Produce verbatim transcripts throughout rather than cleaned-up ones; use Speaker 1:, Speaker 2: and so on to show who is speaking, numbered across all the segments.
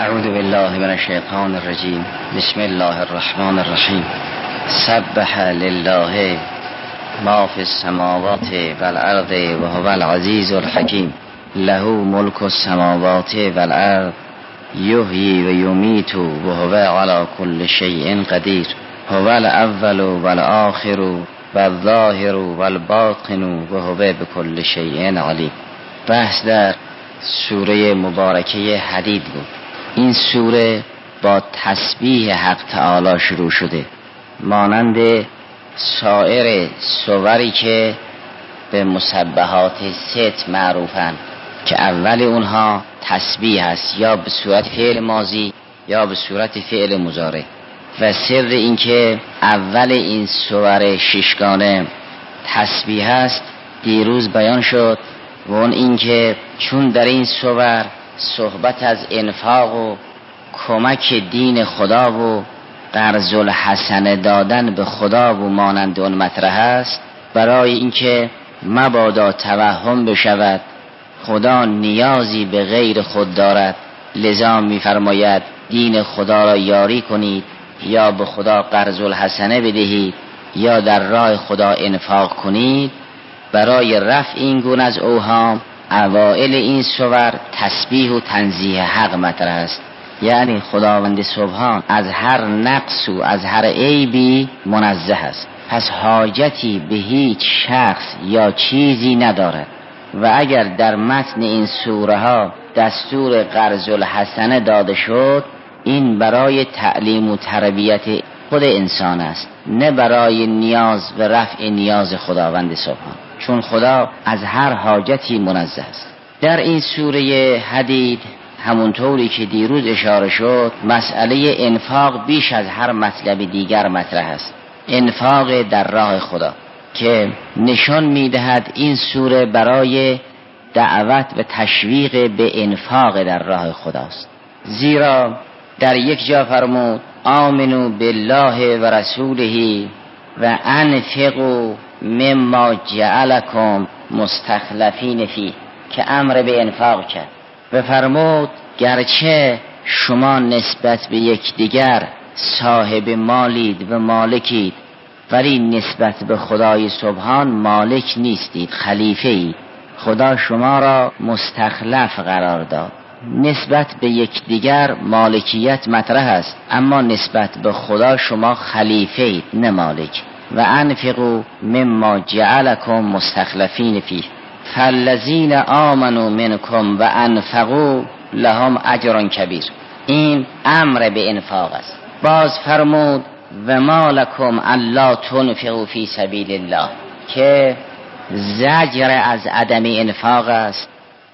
Speaker 1: اعوذ بالله من الشیطان الرجیم. بسم الله الرحمن الرحیم. سبح لله ما فی السماوات والارض و هو العزیز الحکیم. له ملک السماوات والارض یحیی و یمیت و هو علی کل شیء قدیر. هو الاول والآخر والظاهر والباطن و هو بكل شیء علیم. بحث در سوره مبارکه حدید بود. این سوره با تسبیح حق تعالی شروع شده، مانند سایر سوری که به مسبحات ست معروفن که اول اونها تسبیح است، یا به صورت فعل ماضی یا به صورت فعل مضارع. و سر این که اول این سور ششگانه تسبیح است دیروز بیان شد، و اون این که چون در این سور صحبت از انفاق و کمک دین خدا و قرض الحسنه دادن به خدا و مانند اون مطرح است، برای اینکه مبادا توهم بشود خدا نیازی به غیر خود دارد، لذا می‌فرماید دین خدا را یاری کنید، یا به خدا قرض الحسنه بدهید یا در راه خدا انفاق کنید. برای رفع این گونه از اوهام اوائل این سور تسبیح و تنزیه حق مطرح است، یعنی خداوند سبحان از هر نقص و از هر عیبی منزه است، پس حاجتی به هیچ شخص یا چیزی ندارد. و اگر در متن این سوره ها دستور قرض الحسنه داده شد، این برای تعلیم و تربیت خود انسان است، نه برای نیاز و رفع نیاز خداوند سبحان، چون خدا از هر حاجتی منزه است. در این سوره حدید همونطوری که دیروز اشاره شد، مسئله انفاق بیش از هر مطلب دیگر مطرح است. انفاق در راه خدا که نشان میدهد این سوره برای دعوت و تشویق به انفاق در راه خداست. زیرا در یک جا فرمود آمنو بالله و رسوله و انفقوا مما جعلکم مستخلفین فیه، که امر به انفاق کرد و فرمود گرچه شما نسبت به یکدیگر صاحب مالید و مالکید، ولی نسبت به خدای سبحان مالک نیستید، خلیفه اید. خدا شما را مستخلف قرار داد. نسبت به یکدیگر مالکیت مطرح است، اما نسبت به خدا شما خلیفه اید نه مالک. و انفقوا مما جعلکم مستخلفین فیه فالذین آمنوا منکم و انفقوا لهم اجر کبیر. این امر به انفاق است. باز فرمود و ما لکم الا تنفقوا فی سبیل الله، که زجر از عدم انفاق است،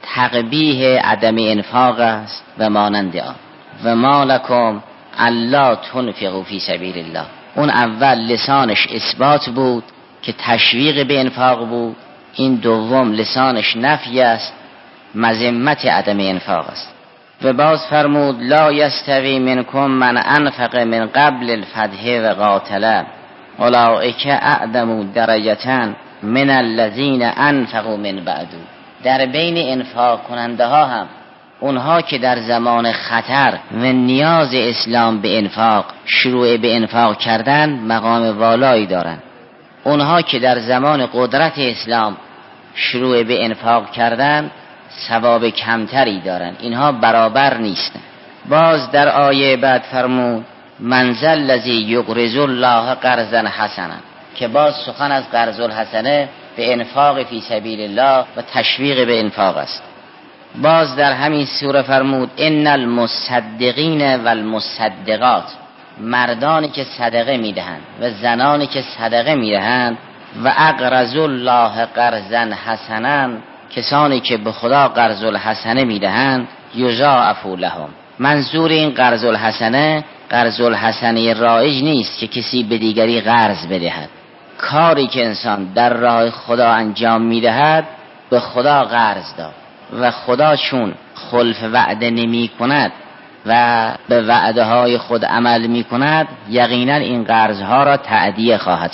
Speaker 1: تقبیح عدم انفاق است و مانند آن. و ما لکم الا تنفقوا فی سبیل الله، اون اول لسانش اثبات بود که تشویق به انفاق بود، این دوم لسانش نفی است، مذمت عدم انفاق است. و باز فرمود لا یستوی منکم من انفق من قبل الفتح و قاتل اولئک اعظم درجة من الذین انفقوا من بعد. در بین انفاق کننده ها هم اونها که در زمان خطر و نیاز اسلام به انفاق شروع به انفاق کردن مقام والایی دارند. اونها که در زمان قدرت اسلام شروع به انفاق کردن ثواب کمتری دارند. اینها برابر نیستند. باز در آیه بعد فرمود من ذا الذی یقرض الله قرضا حسنا، که باز سخن از قرض الحسنه به انفاق فی سبیل الله و تشویق به انفاق است. باز در همین سوره فرمود ان المصدقین والمصدقات، مردانی که صدقه میدهند و زنانی که صدقه میدهند، و اقرضوا الله قرضا حسنا، کسانی که به خدا قرض الحسنه میدهند، یضاعف لهم. منظور این قرض الحسنه قرض الحسنه رایج نیست که کسی به دیگری قرض بدهد. کاری که انسان در راه خدا انجام میدهد به خدا قرض داد، و خدا چون خلف وعده نمی کند و به وعده های خود عمل می کند، یقینا این قرض ها را تأدیه خواهد کرد.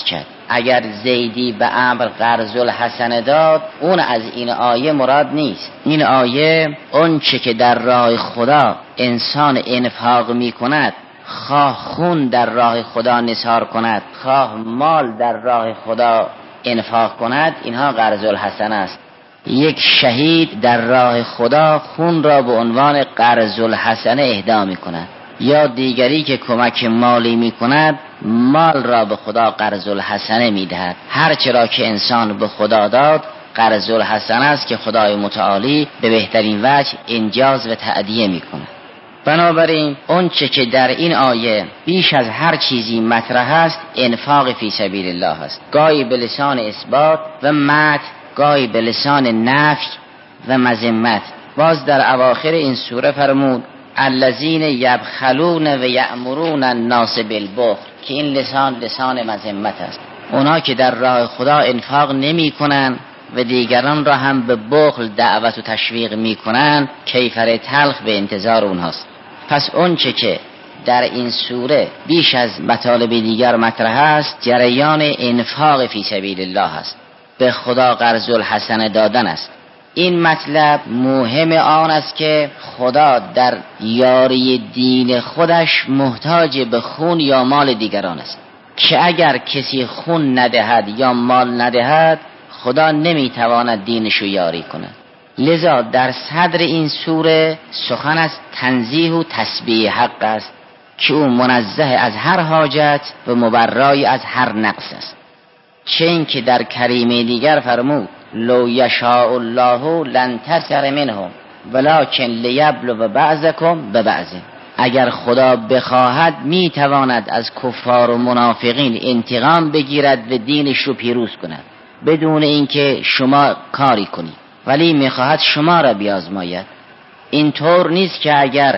Speaker 1: اگر زیدی به عمرو قرض الحسنه داد، اون از این آیه مراد نیست. این آیه اون چه که در راه خدا انسان انفاق می کند، خواه خون در راه خدا نثار کند، خواه مال در راه خدا انفاق کند، اینها قرض الحسنه است. یک شهید در راه خدا خون را به عنوان قرض الحسنه اهدا می کند، یا دیگری که کمک مالی می کند مال را به خدا قرض الحسنه می دهد. هر چرا که انسان به خدا داد قرض الحسنه است که خدای متعالی به بهترین وجه انجاز و تأدیه می کند. بنابراین اون چه که در این آیه بیش از هر چیزی مطرح است انفاق فی سبیل الله است، گاهی به لسان اثبات و مدح، گاهی به لسان نفی و مذمت. باز در اواخر این سوره فرمود الذین یبخلون و یأمرون الناس بالبخل، که این لسان لسان مذمت است. اونا که در راه خدا انفاق نمی کنن و دیگران را هم به بخل دعوت و تشویق می کنن، کیفر تلخ به انتظار اونهاست. پس اون چه که در این سوره بیش از مطالب دیگر مطرح است جریان انفاق فی سبیل الله است، به خدا قرض الحسنه دادن است. این مطلب مهم آن است که خدا در یاری دین خودش محتاج به خون یا مال دیگران است، که اگر کسی خون ندهد یا مال ندهد خدا نمیتواند دینش رو یاری کند. لذا در صدر این سوره سخن از تنزیه و تسبیح حق است که او منزه از هر حاجت و مبرای از هر نقص است. چه این که در کریمه دیگر فرمود لو یشاء الله لانتصر منهم ولکن لیبلو بعضکم ببعض، اگر خدا بخواهد میتواند از کفار و منافقین انتقام بگیرد و دینش رو پیروز کند بدون اینکه شما کاری کنید، ولی میخواهد شما را بیازماید. اینطور نیست که اگر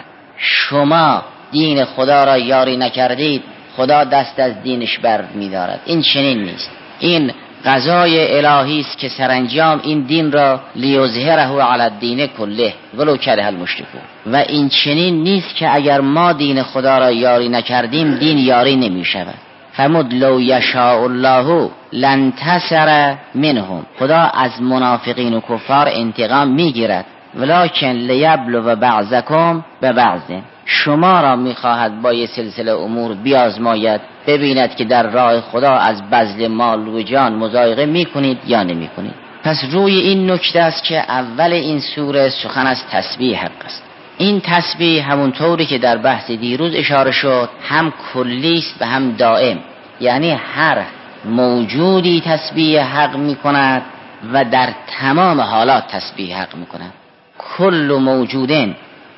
Speaker 1: شما دین خدا را یاری نکردید خدا دست از دینش بر میدارد. این چنین نیست. این قضای الهی است که سرانجام این دین را لیظهره علی الدین کله ولو کره المشرکون. و این چنین نیست که اگر ما دین خدا را یاری نکردیم دین یاری نمی شود. فرمود لو یشاء الله لانتصر منهم، خدا از منافقین و کفار انتقام میگیرد، ولکن لیبلو بعضکم ببعض، شما را میخواهد با یه سلسله امور بیازماید، ببیند که در راه خدا از بذل مال و جان مضایقه میکنید یا نمیکنید. پس روی این نکته است که اول این سوره سخن از تسبیح حق است. این تسبیح همونطوری که در بحث دیروز اشاره شد هم کلی است و هم دائم، یعنی هر موجودی تسبیح حق میکند و در تمام حالات تسبیح حق میکند. کل موجودن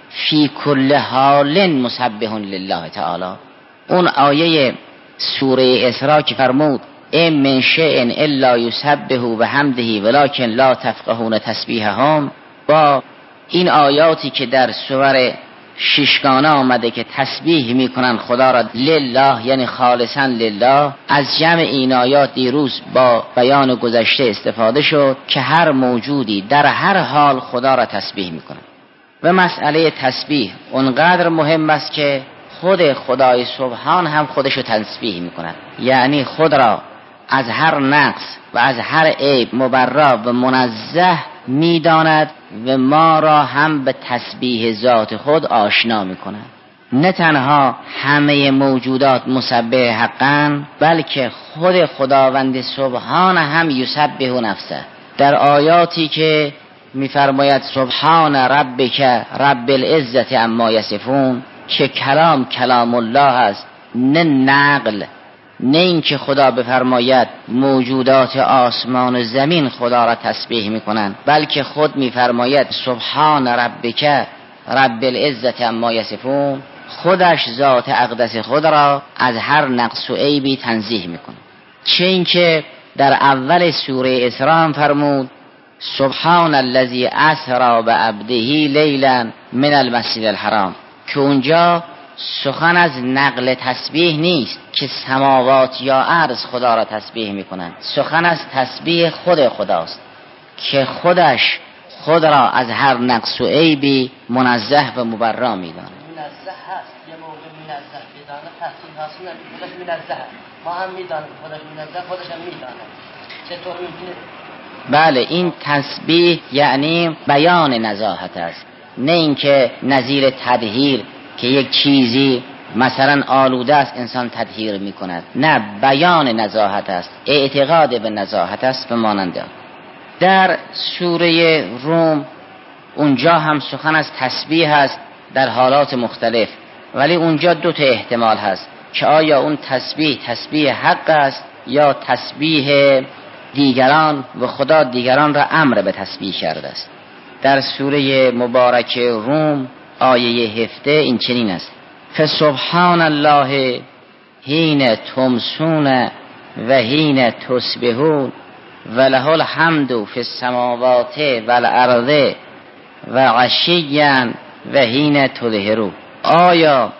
Speaker 1: فی کل حال مسبح لله تعالی. اون آیه سوره اسراء که فرمود ام من شیء الا یسبح بحمده ولکن لا تفقهون تسبیحهم، با این آیاتی که در سور ششگانه آمده که تسبیح میکنن خدا را لله یعنی خالصا لله، از جمع این آیات دیروز با بیان گذشته استفاده شد که هر موجودی در هر حال خدا را تسبیح میکنه. و مسئله تسبیح اونقدر مهم است که خود خدای سبحان هم خودشو تسبیح میکنه، یعنی خود را از هر نقص و از هر عیب مبرا و منزه میداند و ما را هم به تسبیح ذات خود آشنا میکند. نه تنها همه موجودات مسبح حقاً، بلکه خود خداوند سبحان هم یسبح نفسه. در آیاتی که میفرماید سبحان ربک رب العزت عما یصفون، که کلام کلام الله است نه نقل، نه این که خدا بفرماید موجودات آسمان و زمین خدا را تسبیح میکنند، بلکه خود میفرماید سبحان ربک رب العزت عما یصفون، خودش ذات اقدس خود را از هر نقص و عیبی تنزیه میکنه. چه این که در اول سوره اسراء فرمود سبحان الذی اسری بعبده لیلا من المسجد الحرام، که اونجا سخن از نقل تسبیح نیست که سماوات یا ارض خدا را تسبیح میکنند، سخن از تسبیح خود خداست که خودش خود را از هر نقص و عیبی منزه و مبرا میداند.
Speaker 2: منزه هست، یه موقع منزه بدانه تحصیل حاصل نمیشه، خودش منزه هست. ما هم میدانیم خودش منزه، خودش هم میدانه. چطور میتونه؟
Speaker 1: بله، این تسبیح یعنی بیان نزاهت است، نه اینکه نظیر تدهیر که یک چیزی مثلا آلوده است انسان تدهیر می کند. نه، بیان نزاهت است، اعتقاد به نزاهت است. به ماننده در سوره روم اونجا هم سخن از تسبیح است در حالات مختلف، ولی اونجا دو تا احتمال هست که آیا اون تسبیح تسبیح حق است یا تسبیح دیگران و خدا دیگران را امر به تسبیح کرده است. در سوره مبارک روم آیه هفده این چنین است: فسبحان الله حین تمسون و حین تصبحون و له الحمد فی السماوات والارض و عشیا و حین تظهرون. آیا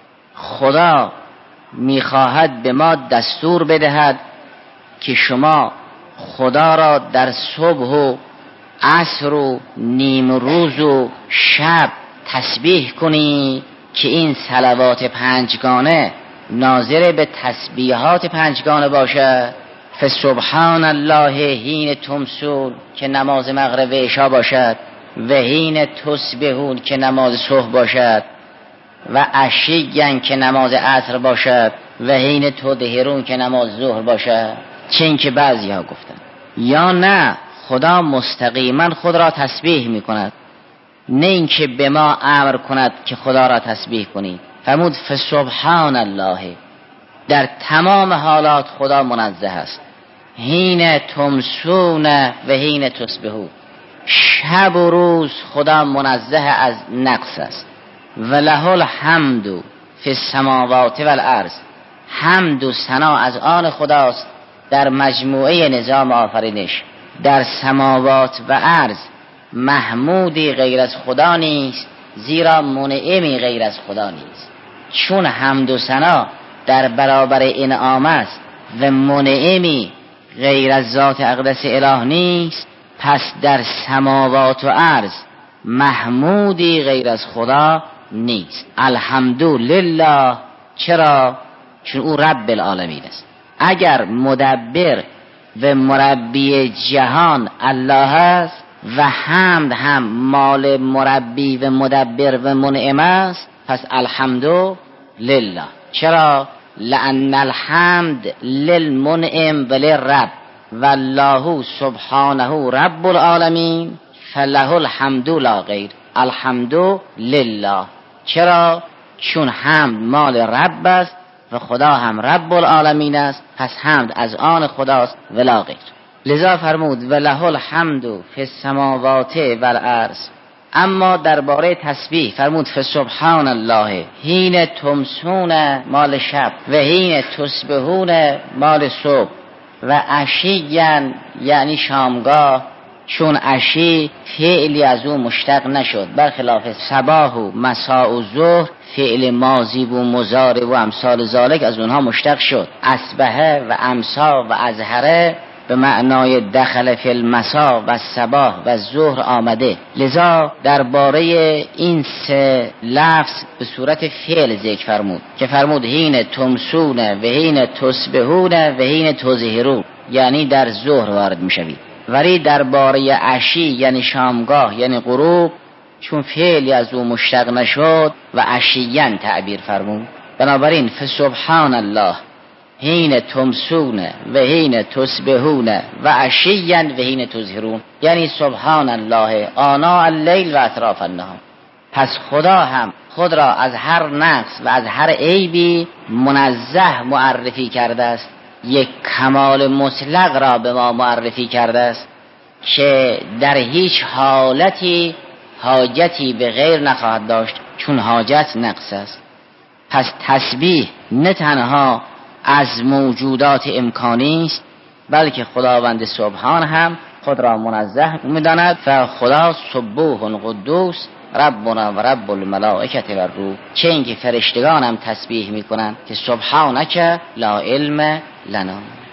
Speaker 1: خدا میخواهد به ما دستور بدهد که شما خدا را در صبح و عصر و نیم روز و شب تسبیح کنی که این صلوات پنجگانه ناظر به تسبیحات پنجگانه باشد؟ فسبحان الله حین تمسون که نماز مغرب و عشا باشد و حین تصبحون که نماز صبح باشد و عشیا که نماز عصر باشد و حین تظهرون که نماز ظهر باشد. چون که بعضی ها گفتن یا نه، خدا مستقیما خود را تسبیح می کند، نه اینکه به ما امر کند که خدا را تسبیح کنید. فرمود فسبحان الله، در تمام حالات خدا منزه است. حین تمسون و حین تصبحون، شب و روز خدا منزه از نقص است. و له الحمد فی السماوات والارض، حمد و ثنا از آن خداست در مجموعه نظام آفرینش. در سماوات و ارض محمودی غیر از خدا نیست، زیرا منعمی غیر از خدا نیست. چون حمد و ثنا در برابر انعام است و منعمی غیر از ذات اقدس اله نیست، پس در سماوات و ارض محمودی غیر از خدا نیست. الحمدلله. چرا؟ چون او رب العالمین است. اگر مدبر و مربی جهان الله است و حمد هم مال مربی و مدبر و منعم است، پس الحمدلله. چرا؟ لأن الحمد للمنعم و للرب والله سبحانه رب العالمین فله الحمد لا غیر. الحمد لله. چرا؟ چون حمد مال رب است و خدا هم رب العالمین است، پس حمد از آن خداست ولا غیر. لذا فرمود و له الحمد فی السماوات والارض. اما درباره تسبیح فرمود فسبحان الله حین تمسون مال شب و حین تصبحون مال صبح و عشیا یعنی شامگاه، چون عشی فعلی از او مشتق نشد، برخلاف صباح و مساء و ظهر فعل ماضی و مضارع و امثال ذالک از اونها مشتق شد. اصبحه و امسا و ازهره به معنای دخل فی المسا و صباح و ظهر آمده. لذا درباره این سه لفظ به صورت فعل ذکر فرمود که فرمود حین تمسون و حین تصبحون و حین تظهرون، یعنی در ظهر وارد میشوید. ولی درباره عشی یعنی شامگاه یعنی غروب، چون فعلی از او مشتق نشد و عشیاً تعبیر فرمود. بنابراین فسبحان الله حین تمسون و حین تصبحون و عشیا و حین تظهرون، یعنی سبحان الله آناء اللیل و اطراف النهار. پس خدا هم خود را از هر نقص و از هر عیبی منزه معرفی کرده است. یک کمال مطلق را به ما معرفی کرده است که در هیچ حالتی حاجتی به غیر نخواهد داشت، چون حاجت نقص است. پس تسبیح نه تنها از موجودات امکانی است، بلکه خداوند سبحان هم خود را منزه می‌داند. فخدا سبوح قدوس ربنا و رب الملائکه و الروح. چه اینکه فرشتگان هم تسبیح میکنند که سبحانک لا علم لنا.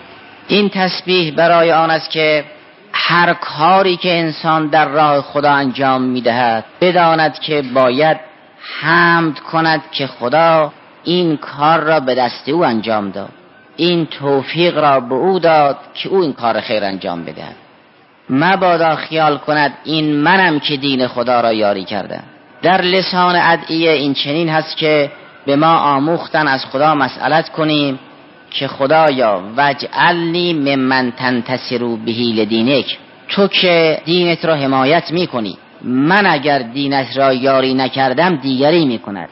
Speaker 1: این تسبیح برای آن است که هر کاری که انسان در راه خدا انجام میدهد بداند که باید حمد کند که خدا این کار را به دست او انجام داد، این توفیق را به او داد که او این کار خیر انجام بدهد. مبادا خیال کند این منم که دین خدا را یاری کردم. در لسان ادعیه این چنین هست که به ما آموختن از خدا مسئلت کنیم که خدایا وجعلنی ممن تنتصر به لدینک، تو که دینت را حمایت میکنی، من اگر دینت را یاری نکردم دیگری میکند،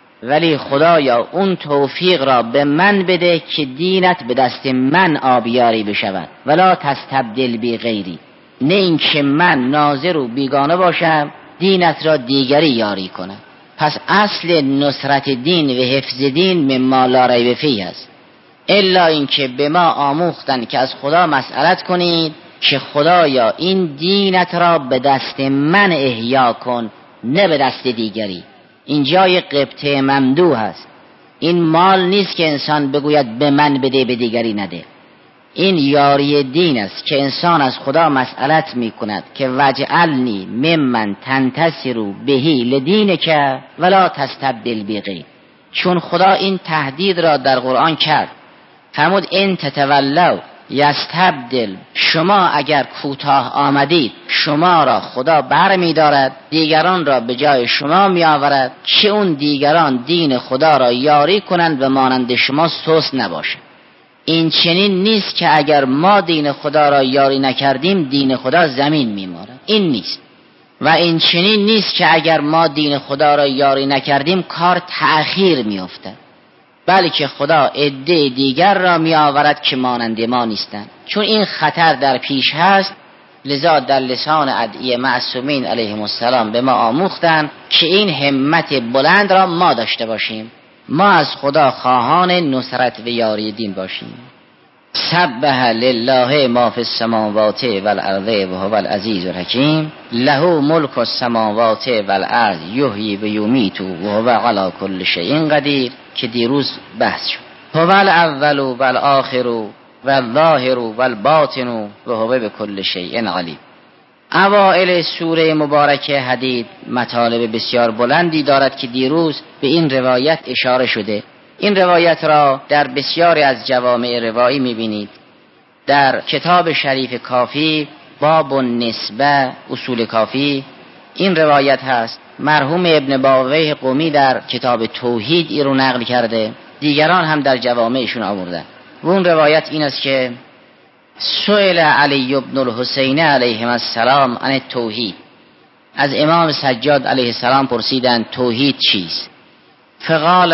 Speaker 1: ولی خدایا اون توفیق را به من بده که دینت به دست من آبیاری بشود، ولا تستبدل بی غیری، نه این که من ناظر و بیگانه باشم دینت را دیگری یاری کنم. پس اصل نصرت دین و حفظ دین مما لا ریب فیه است، الا این که به ما آموختن که از خدا مسئلت کنید که خدایا این دینت را به دست من احیا کن، نه به دست دیگری. این جای قبطه ممدوح است. این مال نیست که انسان بگوید به من بده به دیگری نده. این یاری دین است که انسان از خدا مسئلت می کند که وجعلنی ممن تنتصر بهی لدینک ولا تستبدل بغیر. چون خدا این تهدید را در قرآن کرد، فرمود ان تتولوا یستبدل، شما اگر کوتاه آمدید شما را خدا بر می دارد، دیگران را به جای شما می آورد که اون دیگران دین خدا را یاری کنند و مانند شما سست نباشند. این چنین نیست که اگر ما دین خدا را یاری نکردیم دین خدا زمین می مارد، این نیست. و این چنین نیست که اگر ما دین خدا را یاری نکردیم کار تأخیر می افتد، بلکه خدا عده دیگر را می آورد که مانند ما نیستند. چون این خطر در پیش هست، لذا در لسان ادعیه معصومین علیهم السلام به ما آموختند که این همت بلند را ما داشته باشیم، ما از خدا خواهان نصرت و یاری دین باشیم. سبح لله ما فی السماوات والارض و هو العزیز الحکیم، له ملک السماوات والارض یحیی و یمیت و هو علی کل شیء قدیر، که دیروز بحث شد. هو الاول و الاخر و الظاهر و الباطن و هو بكل شیء علیم. اوائل سوره مبارکه حدید مطالب بسیار بلندی دارد که دیروز به این روایت اشاره شده. این روایت را در بسیاری از جوامع روایی میبینید. در کتاب شریف کافی باب النسبه اصول کافی این روایت هست. مرحوم ابن باویه قمی در کتاب توحید این رو نقل کرده، دیگران هم در جوامعشون آورده. و اون روایت این است که سئل علی بن الحسین علیه السلام عن التوحید، از امام سجاد علیه السلام پرسیدند توحید چیست؟ فقال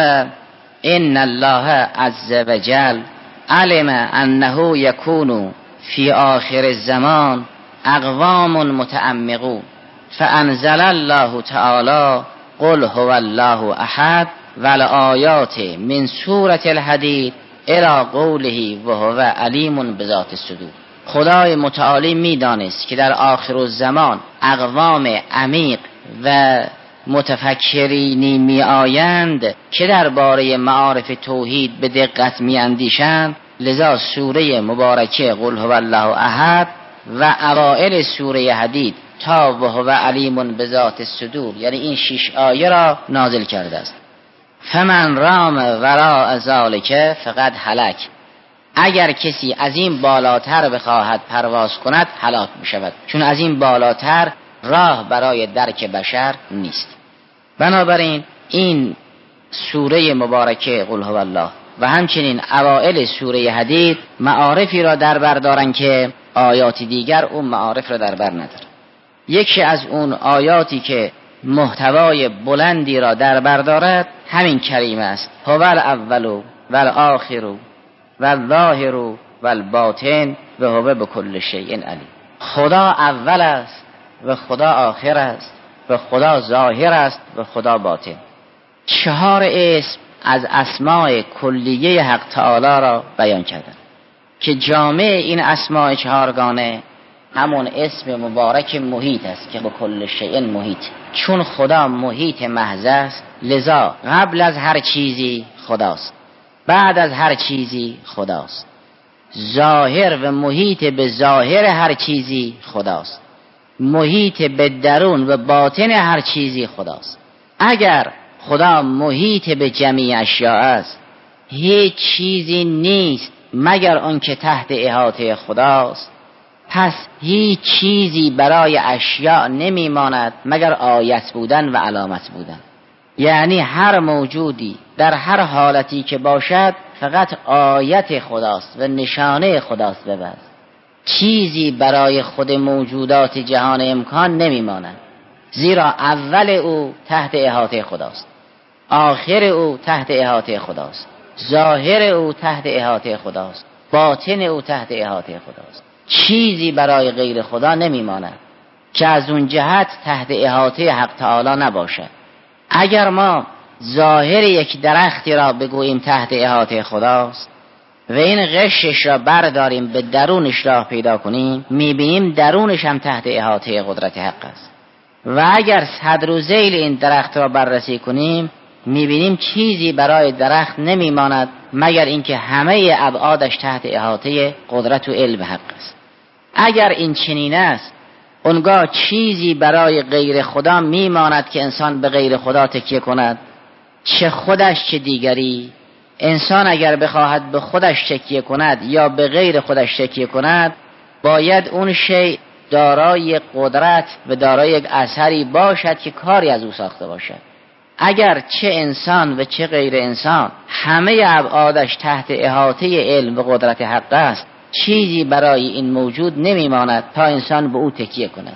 Speaker 1: ان الله عز وجل علم انه یکون فی آخر الزمان اقوام متعمقون، فانزل الله تعالی قل هو الله احد والآیات من سورة الحدید الى قوله و هو علیم بذات الصدور. خدای متعالی میدانست که در آخر الزمان اقوام عمیق و متفکرینی می آیند که درباره معارف توحید به دقت می اندیشند، لذا سوره مبارکه قل هو الله احد و اوائل سوره حدید تا و هو علیم بذات الصدور، یعنی این شش آیه را نازل کرده است. فمن رام وراء ذلک فقد هلک، اگر کسی از این بالاتر بخواهد پرواز کند هلاک می شود، چون از این بالاتر راه برای درک بشر نیست. بنابراین این سوره مبارکه قل هو الله و همچنین اوائل سوره حدید معارفی را در بر دارند که آیات دیگر اون معارف را در بر ندارد. یکی از اون آیاتی که محتوای بلندی را در بر دارد همین کریمه است: هو الاول و الاخر و الظاهر و الباطن و هو بكل شیء علیم. خدا اول است و خدا آخر است و خدا ظاهر است و خدا باطن. چهار اسم از اسماء کلیه حق تعالی را بیان کردند که جامع این اسماء چهارگانه همون اسم مبارک محیط است که به کل شیء محیط. چون خدا محیط محض است، لذا قبل از هر چیزی خداست، بعد از هر چیزی خداست، ظاهر و محیط به ظاهر هر چیزی خداست، محیط به درون و باطن هر چیزی خداست. اگر خدا محیط به جمیع اشیاء است، هیچ چیزی نیست مگر آن که تحت احاطه خداست. پس هیچ چیزی برای اشیاء نمیماند مگر آیت بودن و علامت بودن. یعنی هر موجودی در هر حالتی که باشد فقط آیت خداست و نشانه خداست ببست. چیزی برای خود موجودات جهان امکان نمیماند، زیرا اول او تحت احاطه خداست، آخر او تحت احاطه خداست، ظاهر او تحت احاطه خداست، باطن او تحت احاطه خداست. چیزی برای غیر خدا نمیماند که از اون جهت تحت احاطه حق تعالی نباشد. اگر ما ظاهر یک درختی را بگوییم تحت احاطه خداست و این غشش را برداریم به درونش راه پیدا کنیم، میبینیم درونش هم تحت احاطه قدرت حق است. و اگر صدر و ذیل این درخت را بررسی کنیم، میبینیم چیزی برای درخت نمیماند مگر اینکه همه ابعادش تحت احاطه قدرت و علم حق است. اگر این چنین است، اونگاه چیزی برای غیر خدا میماند که انسان به غیر خدا تکیه کند، چه خودش چه دیگری. انسان اگر بخواهد به خودش تکیه کند یا به غیر خودش تکیه کند، باید اون شیء دارای قدرت و دارای یک اثری باشد که کاری از او ساخته باشد. اگر چه انسان و چه غیر انسان همه ابعادش تحت احاطه علم و قدرت حق است، چیزی برای این موجود نمیماند تا انسان به او تکیه کند.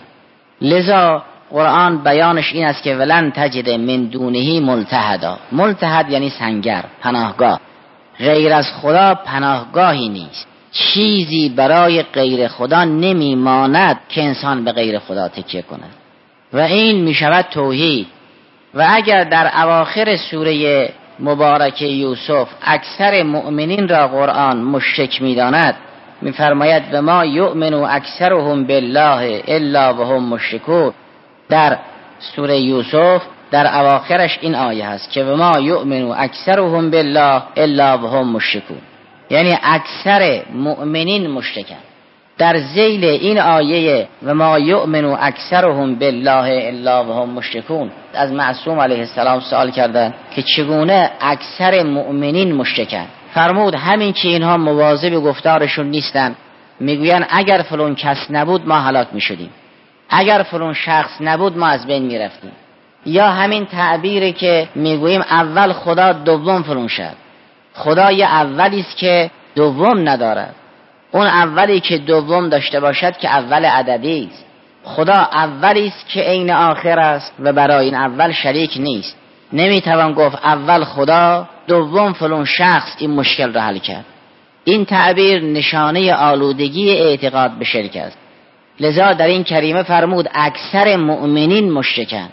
Speaker 1: لذا قرآن بیانش این است که ولن تجد من دونه ملتحدا. ملتحد یعنی سنگر، پناهگاه. غیر از خدا پناهگاهی نیست. چیزی برای غیر خدا نمیماند که انسان به غیر خدا تکیه کند و این میشود توحید. و اگر در اواخر سوره مبارک یوسف اکثر مؤمنین را قرآن مشرک می‌داند، می‌فرماید و ما یؤمن اکثرهم بالله الا وهم مشرکون. در سوره یوسف در اواخرش این آیه هست که و ما یؤمن اکثرهم بالله الا وهم مشرکون، یعنی اکثر مؤمنین مشرکن. در ذیل این آیه و ما یؤمن اکثرهم بالله الا وهم مشرکون از معصوم علیه السلام سوال کردند که چگونه اکثر مؤمنین مشرکن. فرمود همین که اینها مواظب گفتارشون نیستن، میگوین اگر فلان کس نبود ما هلاک میشدیم، اگر فلان شخص نبود ما از بین میرفتیم. یا همین تعبیری که میگوییم اول خدا دوم فلان شد. خدا یه اولی است که دوم ندارد. اون اولی که دوم داشته باشد که اول عددی است. خدا اولی است که عین آخر است و برای این اول شریک نیست. نمیتوان گفت اول خدا دوم فلان شخص این مشکل را حل کرد. این تعبیر نشانه آلودگی اعتقاد به شرک است. لذا در این کریمه فرمود اکثر مؤمنین مشرکن.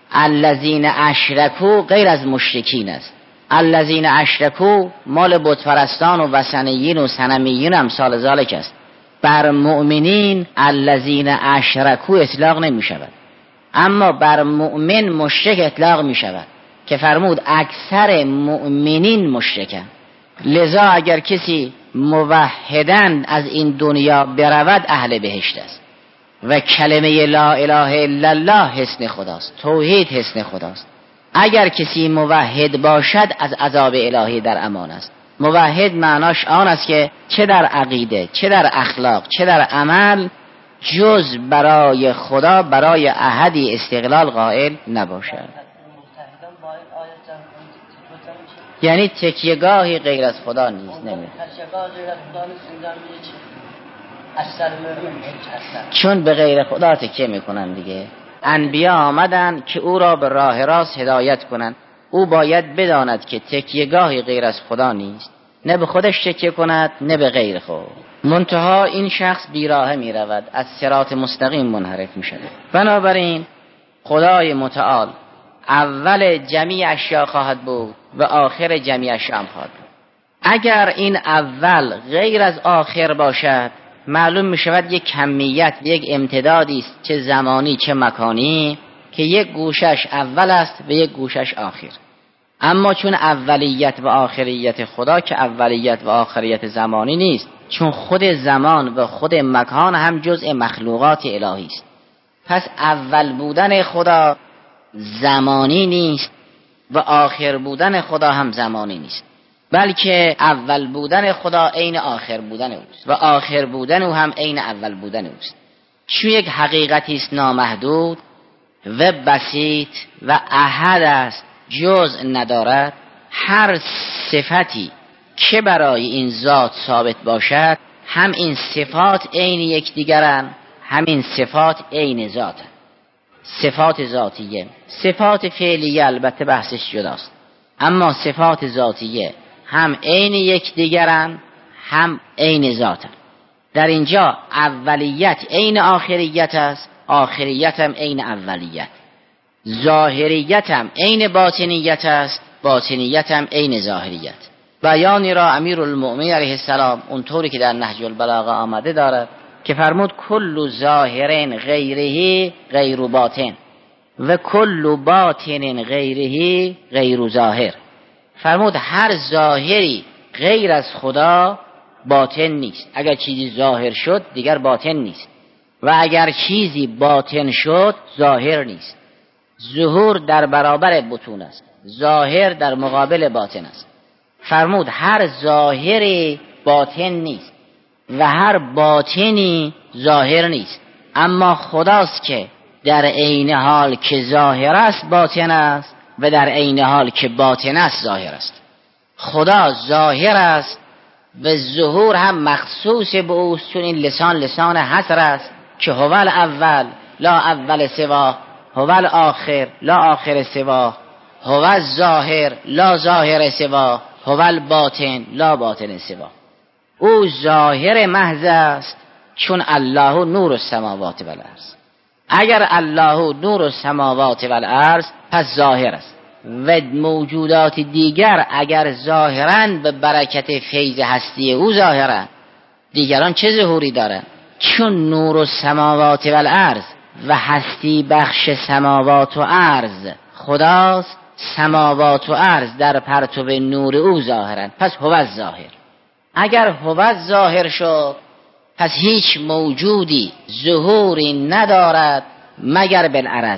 Speaker 1: الذین اشرکوا غیر از مشرکین است. الذین اشرکوا مال بت پرستان و وثنیین و صنمیین امثال ذالک است. بر مؤمنین الذین اشرکوا اطلاق نمی شود، اما بر مؤمن مشرک اطلاق می شود که فرمود اکثر مؤمنین مشرکن. لذا اگر کسی موحدن از این دنیا برود اهل بهشت است و کلمه لا اله الا الله حسن خداست، توحید حسن خداست. اگر کسی موحد باشد از عذاب الهی در امان است. موحد معناش آن است که چه در عقیده، چه در اخلاق، چه در عمل جز برای خدا برای احدی استقلال قائل نباشد. یعنی تکیهگاهی غیر از خدا نیست. نمی چون به غیر خدا تکیه میکنن دیگه. انبیا آمدن که او را به راه راست هدایت کنند. او باید بداند که تکیهگاهی غیر از خدا نیست، نه به خودش تکیه کند نه به غیر خود. منتها این شخص بیراه می رود، از صراط مستقیم منحرف می شود. بنابراین خدای متعال اول جمیع اشیا خواهد بود و آخر جمیع اشیا خواهد بود. اگر این اول غیر از آخر باشد، معلوم می شود یک کمیت، یک امتدادی است، چه زمانی چه مکانی، که یک گوشش اول است و یک گوشش آخر. اما چون اولیت و آخریت خدا که اولیت و آخریت زمانی نیست، چون خود زمان و خود مکان هم جزء مخلوقات الهی است، پس اول بودن خدا زمانی نیست و آخر بودن خدا هم زمانی نیست، بلکه اول بودن خدا عین آخر بودن اوست و آخر بودن او هم عین اول بودن اوست. چون یک حقیقتی است نامحدود و بسیط و احد است، جزء ندارد، هر صفتی که برای این ذات ثابت باشد هم این صفات عین یکدیگرند، همین صفات عین ذاتند. صفات ذاتیه، صفات فعلیه البته بحثش جداست، اما صفات ذاتیه هم عین یکدیگرند هم عین ذاتند. در اینجا اولیت عین آخریت است، آخریت هم عین اولیت، ظاهریت هم عین باطنیت است، باطنیت هم عین ظاهریت. بیانی را امیرالمؤمنین علیه السلام اونطوری که در نهج البلاغه آمده دارد که فرمود کل ظاهر غیره غیر باطن و کل باطن غیره غیر ظاهر. فرمود هر ظاهری غیر از خدا باطن نیست. اگر چیزی ظاهر شد دیگر باطن نیست و اگر چیزی باطن شد ظاهر نیست. ظهور در برابر بطون است، ظاهر در مقابل باطن است. فرمود هر ظاهری باطن نیست و هر باطنی ظاهر نیست، اما خداست که در عین حال که ظاهر است باطن است و در عین حال که باطن است ظاهر است. خدا ظاهر است و ظهور هم مخصوص به اوست، چون این لسان لسان حصر است که هو الاول لا اول سوا، هو الاخر لا آخر سوا، هو الظاهر لا ظاهر سوا، هو الباطن لا باطن سوا. او ظاهر محض است، چون الله نور السماوات و الارض. اگر الله نور السماوات و الارض پس ظاهر است و موجودات دیگر اگر ظاهرند به برکت فیض هستی او ظاهرند، دیگران چه ظهوری دارند؟ چون نور السماوات و الارض و هستی بخش سماوات و ارض خداست، سماوات و ارض در پرتو نور او ظاهرند، پس هو الظاهر. اگر هو ظاهر شد پس هیچ موجودی ظهوری ندارد مگر بالعرض.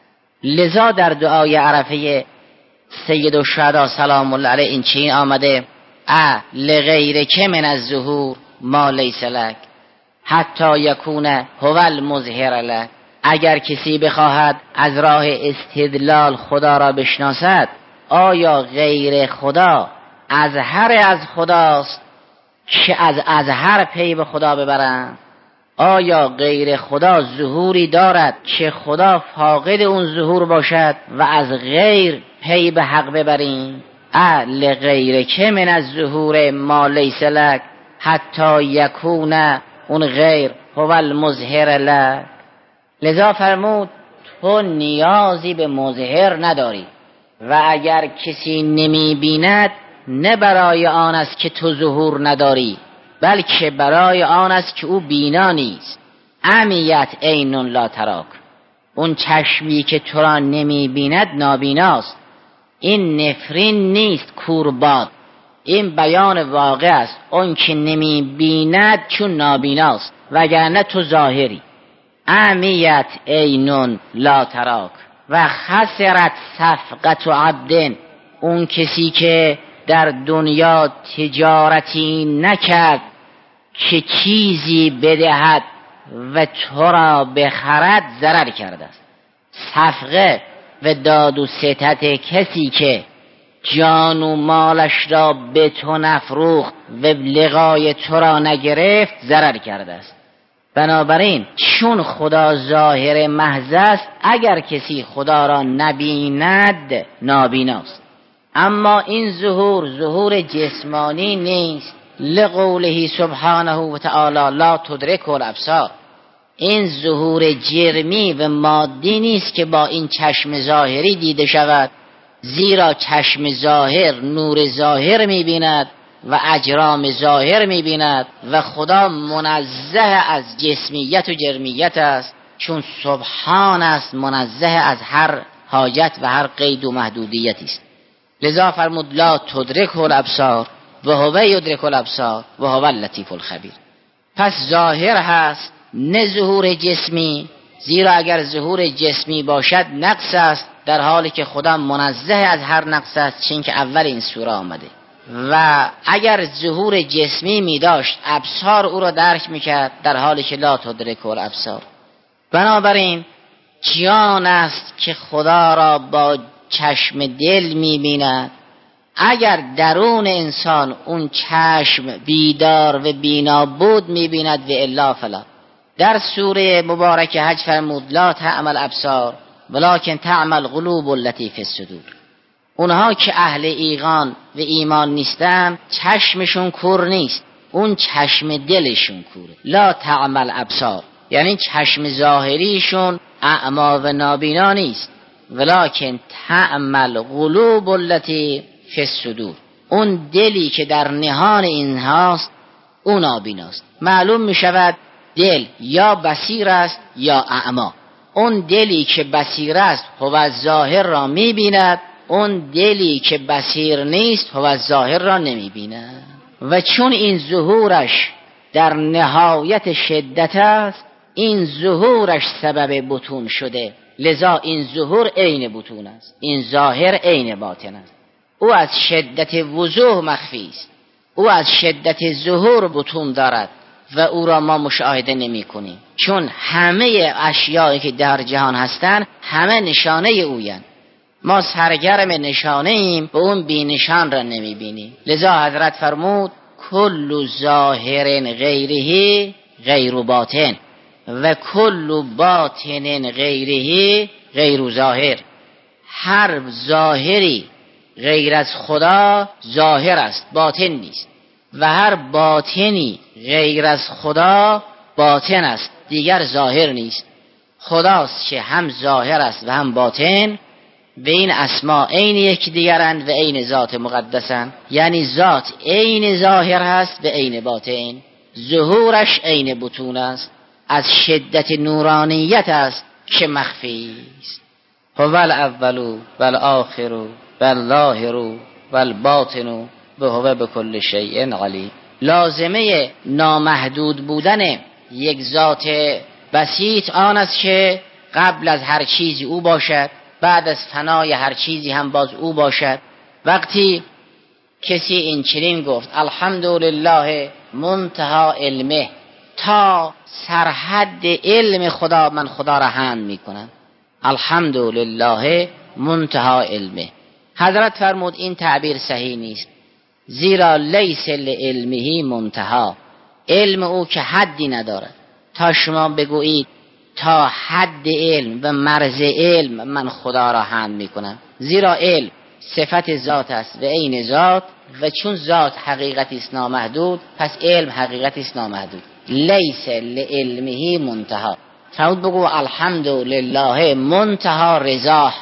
Speaker 1: لذا در دعای عرفه سید الشهدا سلام الله علیه این چین آمده ا لغیر که من الظهور ما لیس لک حتی یکون هو المظهر لک. اگر کسی بخواهد از راه استدلال خدا را بشناسد، آیا غیر خدا اظهر از خداست که از اظهر پی به خدا ببرند؟ آیا غیر خدا ظهوری دارد که خدا فاقد اون ظهور باشد و از غیر پی به حق ببریم؟ ا لغیر که من الظهور ما لیس لک حتی یکون اون غیر هو المظهر لک. لذا فرمود تو نیازی به مظهر نداری و اگر کسی نمی بیند نه برای آن است که تو ظهور نداری، بلکه برای آن است که او بینا نیست. عمیت عین لا تراک، اون چشمی که تو را نمی بیند نابیناست. این نفرین نیست کورباد، این بیان واقع است. اون که نمی بیند چون نابیناست، وگرنه تو ظاهری. عمیت عین لا تراک و خسرت صفقت عبد، اون کسی که در دنیا تجارتی نکرد که چیزی بدهد و تو را بخرد ضرر کرده است. صفقه و داد و ستد کسی که جان و مالش را به تو نفروخت و لقای تو را نگرفت ضرر کرده است. بنابراین چون خدا ظاهر محض است، اگر کسی خدا را نبیند نابیناست. اما این ظهور ظهور جسمانی نیست، لقوله سبحانه و تعالی لا تدرک الابصار. این ظهور جرمی و مادی نیست که با این چشم ظاهری دیده شود، زیرا چشم ظاهر نور ظاهر می‌بیند و اجرام ظاهر می‌بیند و خدا منزه از جسمیت و جرمیت است، چون سبحان است، منزه از هر حاجت و هر قید و محدودیتی است. لذا فرمود لا تدرک الابصار و هو یدرک الابصار و هو اللطیف الخبیر. پس ظاهر هست نه ظهور جسمی، زیرا اگر ظهور جسمی باشد نقص است در حالی که خدا منزه از هر نقص است، چون که اول این سوره آمده. و اگر ظهور جسمی می داشت ابصار او را درک می کرد، در حالی که لا تدرک الابصار. بنابراین جان است که خدا را با چشم دل می بیند. اگر درون انسان اون چشم بیدار و بینا بود می بیند و الا فلا. در سوره مبارک حج فرمود لا تعمل ابصار ولکن تعمل قلوب التي فی الصدور. اونها که اهل ایقان و ایمان نیستن چشمشون کور نیست، اون چشم دلشون کوره. لا تعمل ابصار یعنی چشم ظاهریشون اعما و نابینا نیست، ولکن تعمل قلوب التي فی الصدور. اون دلی که در نهان اینهاست اون نابیناست. معلوم می شود دل یا بصیر است یا اعما. اون دلی که بصیر است هو ظاهر را می بیند، اون دلی که بصیر نیست هو ظاهر را نمی بیند. و چون این ظهورش در نهایت شدت است، این ظهورش سبب بطون شده، لذا این ظهور عین بطون است، این ظاهر عین باطن است. او از شدت وضوح مخفی است، او از شدت ظهور بطون دارد و او را ما مشاهده نمی کنیم، چون همه اشیایی که در جهان هستند همه نشانه اویند. ما سرگرم نشانه ایم و اون بی نشان را نمی بینیم. لذا حضرت فرمود کل ظاهر غیره غیر باطن و کل باطن غیره غیر ظاهر. هر ظاهری غیر از خدا ظاهر است، باطن نیست، و هر باطنی غیر از خدا باطن است، دیگر ظاهر نیست. خداست که هم ظاهر است و هم باطن، و این اسما عین یکدیگرند و عین ذات مقدسند. یعنی ذات عین ظاهر هست و عین باطن، ظهورش عین بطون است، از شدت نورانیت است که مخفی است. هو الاول والآخر والظاهر والباطن و هو بكل شیء علیم. لازمه نامحدود بودن یک ذات بسیط آن است که قبل از هر چیزی او باشد، بعد از فنای هر چیزی هم باز او باشد. وقتی کسی این چنین گفت الحمدلله منتهى علمه، تا سرحد علم خدا من خدا را حمد می کنم، الحمدلله منتهى علمه. حضرت فرمود این تعبیر صحیح نیست، زیرا لیس لعلمه منتهى، علم او که حدی ندارد. تا شما بگویید تا حد علم و مرز علم من خدا را حمد می کنم، زیرا علم صفت ذات است و عین ذات، و چون ذات حقیقتی است نامحدود، پس علم حقیقتی است نامحدود. لیس لعلمه منتهى. فرمود بگو الحمدلله منتهى رضاه،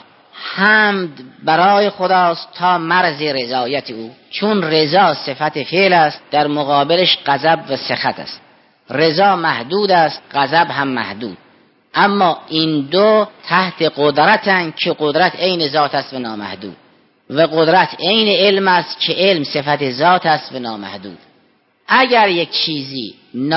Speaker 1: حمد برای خداست تا مرز رضایت او، چون رضا صفت فعل است، در مقابلش غضب و سخط است. رضا محدود است، غضب هم محدود، اما این دو تحت قدرتند که قدرت عین ذات است و نامحدود، و قدرت عین علم است که علم صفت ذات است و نامحدود. اگر یک چیزی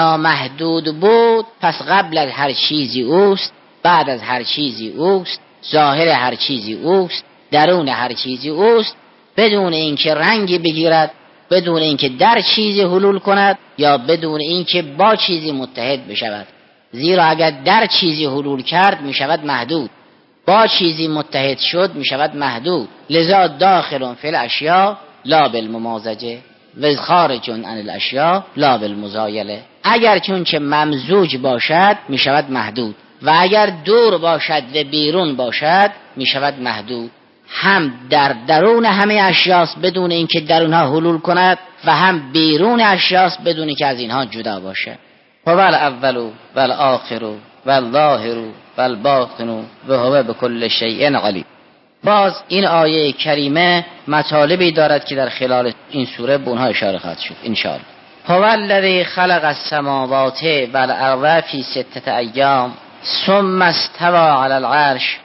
Speaker 1: نامحدود بود پس قبل از هر چیزی اوست، بعد از هر چیزی اوست، ظاهر هر چیزی اوست، درون هر چیزی اوست، بدون اینکه رنگی بگیرد، بدون اینکه در چیزی حلول کند یا بدون اینکه با چیزی متحد بشود. زیرا اگر در چیزی حلول کرد می شود محدود، با چیزی متحد شد می شود محدود. لذا داخل فی الاشیاء لا بالممازجه و خارج عن الاشیاء لا بالمزایله. اگر چون که ممزوج باشد می شود محدود، و اگر دور باشد و بیرون باشد می شود محدود. هم در درون همه اشیاست بدون اینکه در اونها حلول کند، و هم بیرون اشیاست بدون اینکه از اینها جدا باشد. هو الاول والآخر والظاهر والباطن و هو بكل شیء علیم. باز این آیه کریمه مطالبی دارد که در خلال این سوره به اونها اشاره خواهد شد ان شاء الله. هو الذی خلق السماوات والارض فی ستة ایام ثم استوى علی العرش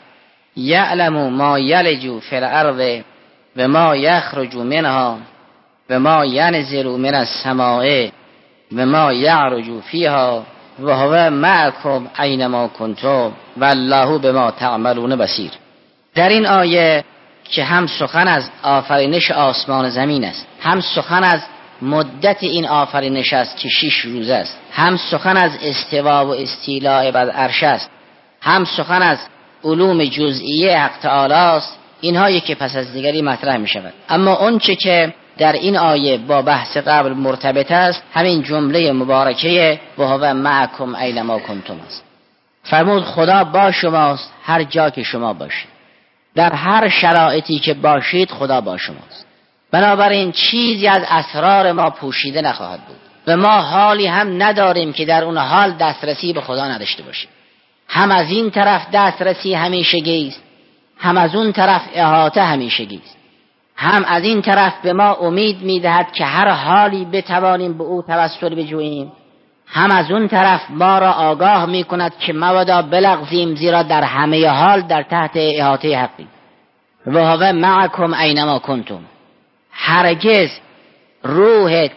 Speaker 1: یعلم ما یلج فی الارض و ما یخرج منها و ما ینزل من السماء و ما یعرج فیها و هو معکم اینما کنتم والله بما تعملون بصیر. در این آیه که هم سخن از آفرینش آسمان و زمین است، هم سخن از مدت این آفرینش است که شش روز است، هم سخن از استوا و استیلاء بر عرش است، هم سخن از علوم جزئیه حق تعالی است. اینها یکی پس از دیگری مطرح می شود. اما اون چه که در این آیه با بحث قبل مرتبط است همین جمله مبارکه و هو معکم اینما کنتم است. فرمود خدا با شماست هر جا که شما باشید، در هر شرایطی که باشید خدا با شماست. بنابراین چیزی از اسرار ما پوشیده نخواهد بود و ما حالی هم نداریم که در اون حال دسترسی به خدا نداشته باشیم. هم از این طرف دسترسی همیشگی است، هم از اون طرف احاطه همیشگی است. هم از این طرف به ما امید میدهد که هر حالی بتوانیم به او توسل بجوییم، هم از اون طرف ما را آگاه میکند که مبادا بلغزیم، زیرا در همه حال در تحت احاطه حقی. و هو معکم اینما کنتم. هرگز روح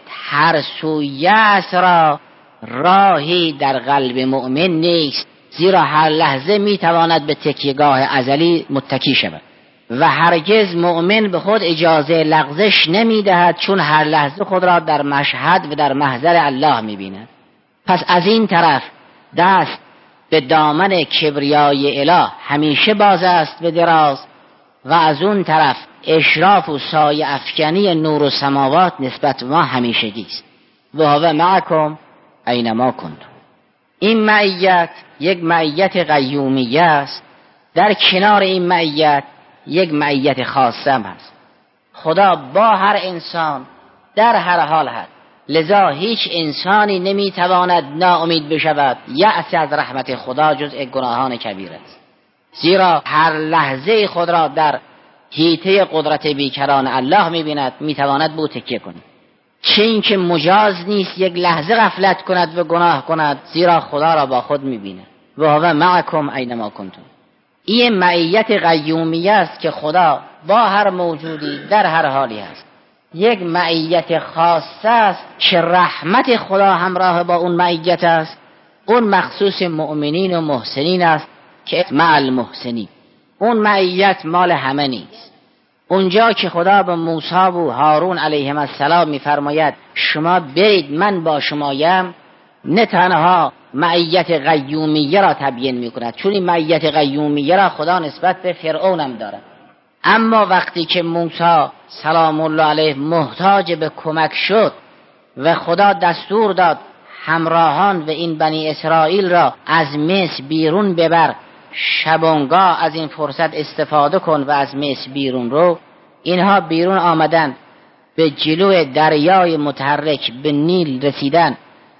Speaker 1: ترسویت را راهی در قلب مؤمن نیست، زیرا هر لحظه میتواند به تکیهگاه ازلی متکی شود و هرگز مؤمن به خود اجازه لغزش نمیدهد، چون هر لحظه خود را در مشهد و در محضر الله میبیند. پس از این طرف دست به دامن کبریای اله همیشه باز است به دراز، و از اون طرف اشراف و سایه افکنی نور و سماوات نسبت به ما همیشگی است. و هو معکم اینما کنتم. این معیت یک معیت قیومیه است. در کنار این معیت یک معیت خاصه هم هست. خدا با هر انسان در هر حال هست، لذا هیچ انسانی نمیتواند ناامید بشود یأس از رحمت خدا جزء گناهان کبیره است، زیرا هر لحظه خود را در حیطه قدرت بیکران الله میبیند، میتواند به او تکیه کند. چه این که مجاز نیست یک لحظه غفلت کند و گناه کند، زیرا خدا را با خود میبیند. و هو معکم اینما کنتم. این معیت قیومیه است که خدا با هر موجودی در هر حالی است. یک معیت خاصه است که رحمت خدا همراه با اون معیت است. اون مخصوص مؤمنین و محسنین است که مع المحسنین. اون معیت مال همه نیست. اونجا که خدا به موسی و هارون علیهم السلام میفرماید شما برید من با شمایم، نه تنها معیت قیومیه را تبیین میکند، چون این معیت قیومیه را خدا نسبت به فرعون هم دارد. اما وقتی که موسی سلام الله علیه محتاج به کمک شد و خدا دستور داد همراهان و این بنی اسرائیل را از مصر بیرون ببر، شبانگاه از این فرصت استفاده کن و از مصر بیرون رو، اینها بیرون آمدن، به جلو دریای متحرک به نیل رسیدن،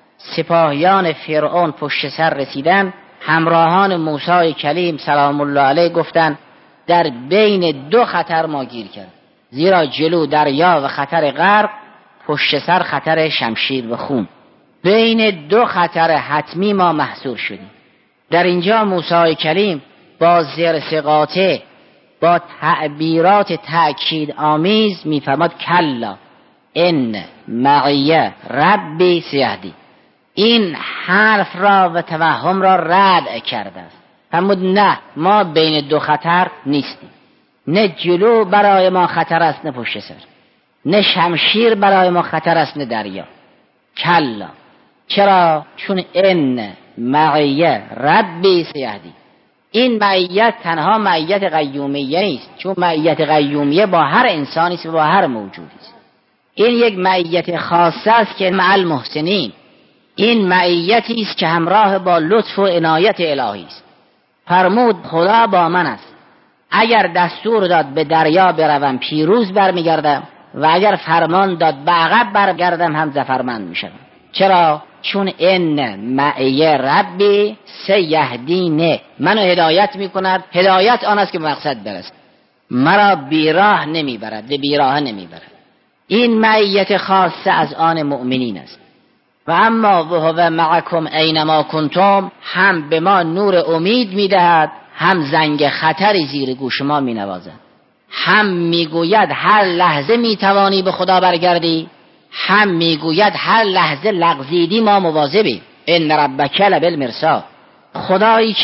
Speaker 1: سپاهیان فرعون پشت سر رسیدن، همراهان موسی کلیم سلام الله علیه گفتند در بین دو خطر ما گیر کرد، زیرا جلو دریا و خطر غرق، پشت سر خطر شمشیر و خون، بین دو خطر حتمی ما محصور شدیم. در اینجا موسی کلیم با زرس قاطع، با تعبیرات تأکید آمیز میفرماد کلا ان معی ربی سیهدی. این حرف را و توهم را رد کرده است. فرمود نه، ما بین دو خطر نیستیم، نه جلو برای ما خطر است نه پشت سر، نه شمشیر برای ما خطر است نه دریا. کلا. چرا؟ چون ان معی ربی سیهدی. این معیت تنها معیت قیومیه نیست، چون معیت قیومیه با هر انسانی است و با هر موجودی است. این یک معیت خاصه است که مع المحسنین. این معیتی است که همراه با لطف و عنایت الهی است. فرمود خدا با من است، اگر دستور داد به دریا بروم پیروز برمیگردم و اگر فرمان داد به عقب برگردم هم ظفرمند میشم. چرا؟ چون ان معی ربی سیهدینه، منو هدایت میکند. هدایت آن است که مقصد برسد، مرا بیراه نمیبرد، به بیراه نمیبرد. این معیت خاصه از آن مؤمنین است. و اما و هو معکم اینما کنتم هم به ما نور امید میدهد، هم زنگ خطری زیر گوش ما مینوازد. هم میگوید هر لحظه میتوانی به خدا برگردی، هم میگوید هر لحظه لغزیدی ما مواظبیم. ان ربک لبالمرصاد. خدایی که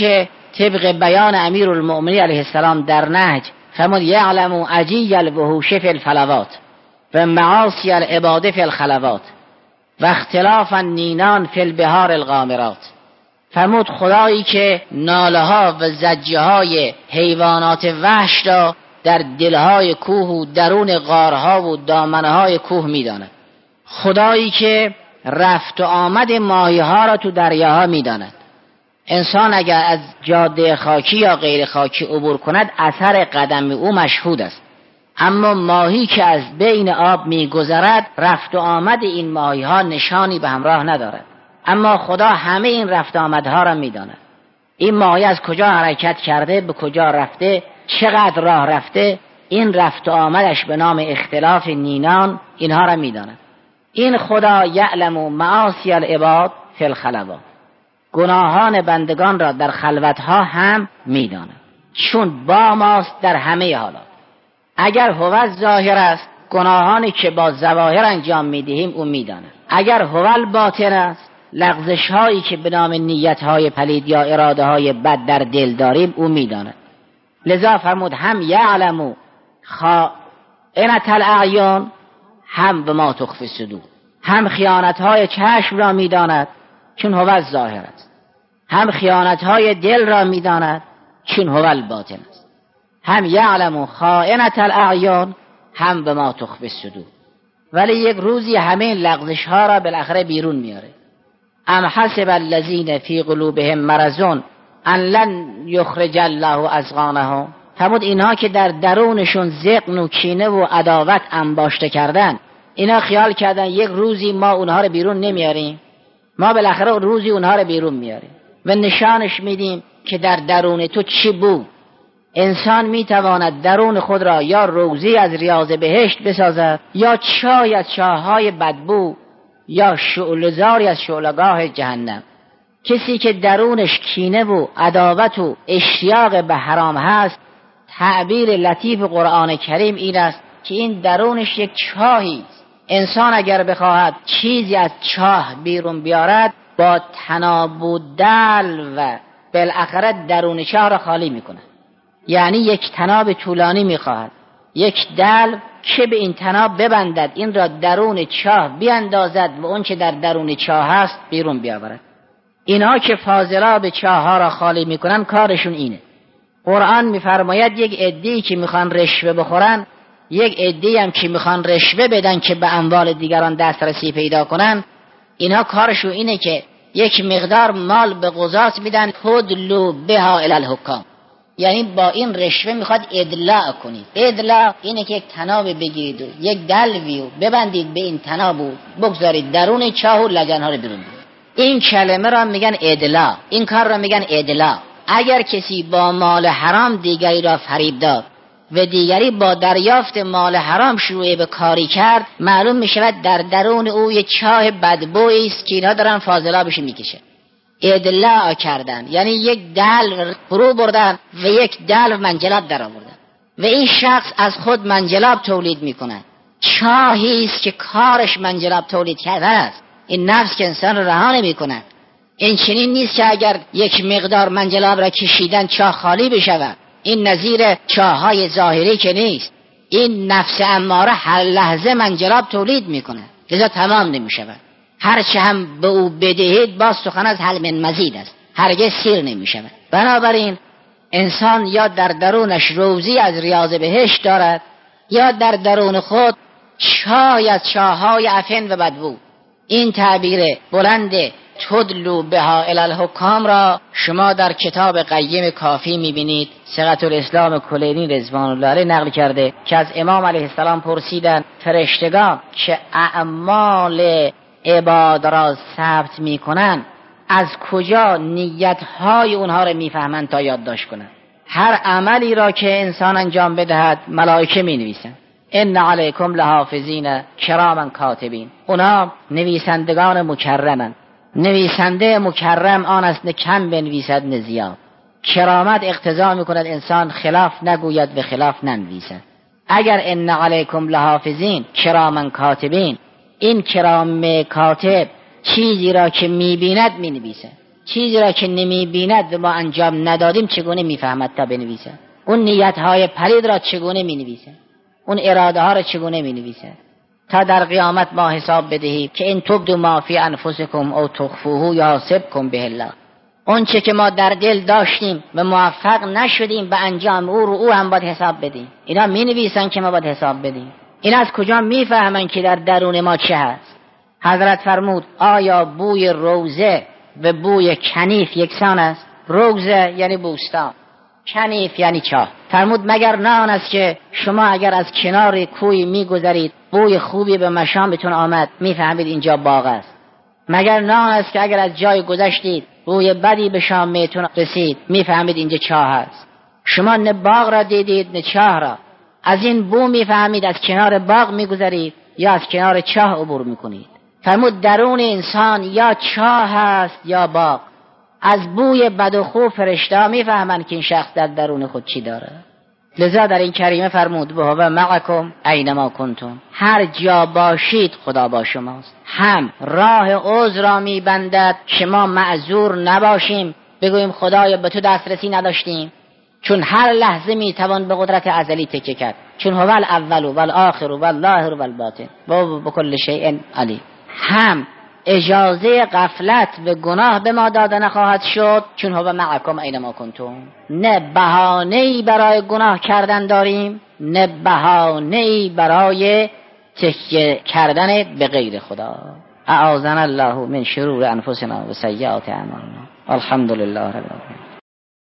Speaker 3: طبق بیان امیر المؤمنین علیه السلام در نهج فرمود یعلم عجی الوحوش فی الفلوات و معاصی العباد فی الخلوات و اختلاف النینان فی البحار الغامرات. فرمود خدایی که ناله ها و زجه های حیوانات وحش را در دلهای کوه و درون غارها و دامنه های کوه میداند. خدایی که رفت و آمد ماهی ها را تو دریاها میداند. انسان اگر از جاده خاکی یا غیر خاکی عبور کند اثر قدم او مشهود است، اما ماهی که از بین آب میگذرد رفت و آمد این ماهی ها نشانی به همراه ندارد، اما خدا همه این رفت آمدها را میداند. این ماهی از کجا حرکت کرده، به کجا رفته، چقدر راه رفته، این رفت و آمدش به نام اختلاف نینان اینها را میداند. این خدا یعلم معاصی العباد فی الخلوات، گناهان بندگان را در خلوتها هم میداند، چون با ماست در همه حالات. اگر هو ظاهر است، گناهانی که با ظواهر انجام میدهیم او میداند. اگر هو باطن است، لغزش هایی که به نام نیت های پلید یا اراده های بد در دل داریم او میداند. لذا فرمود هم یعلم خائنة الاعیان هم به ما تخفی الصدور، هم خیانت های چشم را میداند چون هو ظاهر است، هم خیانت های دل را میداند چون هو الباطن است. هم یعلم خائنة الاعیان هم به ما تخفی الصدور. ولی یک روزی همه این لغزش ها را بالاخره بیرون میاره. ام حسب الذین فی قلوبهم مرض ان لن یخرج الله اضغانهم. فرمود اینها که در درونشون ذقن و کینه و عداوت انباشته کردن، اینا خیال کردن یک روزی ما اونها رو بیرون نمیاریم. ما بالاخره روزی اونها رو بیرون میاریم و نشانش میدیم که در درون تو چی بود. انسان میتواند درون خود را یا روزی از ریاض بهشت بسازد، یا چای از چاهای بدبو، یا شعله‌زاری از شعله‌گاه جهنم. کسی که درونش کینه و عداوت و اشتیاق به حرام هست، تعبیر لطیف قرآن کریم این است که این درونش یک چاهی است. انسان اگر بخواهد چیزی از چاه بیرون بیارد، با تناب و دلو و بالاخره درون چاه را خالی میکند. یعنی یک تناب طولانی میخواهد، یک دلو که به این تناب ببندد، این را درون چاه بیاندازد و اون چه در درون چاه هست بیرون بیاورد. اینها که فاضلاب چاه ها را خالی میکنن کارشون اینه. قرآن میفرماید یک عده‌ای که میخوان رشوه بخورن، یک عده‌ای هم که میخوان رشوه بدن که به اموال دیگران دسترسی پیدا کنن، اینها کارشون اینه که یک مقدار مال به قضات میدن، تدلو بها الی الحکام، یعنی با این رشوه میخواد ادلاع کنید. ادلاع اینه که یک تناب بگیرید و یک دلوی و ببندید به این تناب و بگذارید درون چاه و لجنها رو بیرون بیارید. این کلمه را میگن ادلاع، این کار را میگن ادلاع. اگر کسی با مال حرام دیگری را فریب داد و دیگری با دریافت مال حرام شروع به کاری کرد، معلوم میشود در درون او یک چاه بدبویی است که اینا دارن فاضلابش میکشه. ادلاع کردن یعنی یک دلو فرو بردن و یک دلو منجلاب در آوردن و این شخص از خود منجلاب تولید میکنه. چاهی است که کارش منجلاب تولید کردن است. این نفس که انسان رو رها نمیکنه. این چنین نیست که اگر یک مقدار منجلاب را کشیدن چاه خالی بشود. این نظیر چاهای ظاهری که نیست. این نفس اماره هر لحظه منجلاب تولید میکنه، لذا تمام نمیشود. هرچه هم به او بدهید باز سخن از حل من مزید است، هرگز سیر نمیشود. بنابراین انسان یا در درونش روزی از ریاض بهشت دارد، یا در درون خود چای از چاهای عفن و بدبو. این تعبیر بلند تدلو بها الی الحکام را شما در کتاب قیم کافی میبینید. صیغة الاسلام کلینی رضوان الله علیه نقل کرده که از امام علیه السلام پرسیدن فرشتگان که اعمال عباد را ثبت میکنن از کجا نیتهای اونها را میفهمند تا یادداشت کنند؟ هر عملی را که انسان انجام بدهد ملائکه مینویسند. ان علیکم لحافظین کراما کاتبین. اونا نویسندگان مکرمند. نویسنده مکرم آن است نه کم بنویسد نه زیاد. کرامت اقتضا میکند انسان خلاف نگوید و خلاف ننویسد. اگر ان علیکم لحافظین کراما کاتبین، این کرام کاتب چیزی را که میبیند مینویسد، چیزی را که نمی بیند و ما انجام ندادیم چگونه میفهمد تا بنویسد؟ اون نیت های پلید را چگونه می نویسد؟ اون اراده ها را چگونه می نویسد؟ تا در قیامت ما حساب بدهیم که این تبدو ما فی انفسکم او تخفوه یحاسبکم به الله. اون چه که ما در دل داشتیم و موفق نشدیم به انجام او رو او هم باید حساب بدیم. اینا می نویسن که ما باید حساب بدیم. این از کجا می فهمن که در درون ما چه هست؟ حضرت فرمود آیا بوی روزه و بوی کنیف یکسان است؟ روزه یعنی بوستان، کنیف یعنی چاه. فرمود مگر نه آن است که شما اگر از کنار کوی میگذرید بوی خوبی به مشامتون آمد میفهمید اینجا باغ است؟ مگر نه آن است که اگر از جای گذشتید بوی بدی به شامتون رسید میفهمید اینجا چاه است؟ شما نه باغ را دیدید نه چاه را، از این بو میفهمید از کنار باغ میگذرید یا از کنار چاه عبور میکنید. فرمود درون انسان یا چاه است یا باغ. از بوی بد و خوب فرشته میفهمند که این شخص در درون خود چی داره. لذا در این کریمه فرمود و هو معکم اینما کنتم، هر جا باشید خدا با شماست. هم راه عذر را میبندد که ما معذور نباشیم، بگوییم خدایا به تو دسترسی نداشتیم، چون هر لحظه میتوان به قدرت ازلی تکیه کرد، چون هو الاول و الاخر و الظاهر و الباطن و بكل شیء علیم. هم اجازه غفلت به گناه به ما داده نخواهد شد، چون هو معکم اینما کنتم. نه بهانه‌ای برای گناه کردن داریم، نه بهانه‌ای برای تکیه کردن به غیر خدا. اعاذنا الله من شرور انفسنا و سیئات اعمالنا. الحمدلله رب العالمین.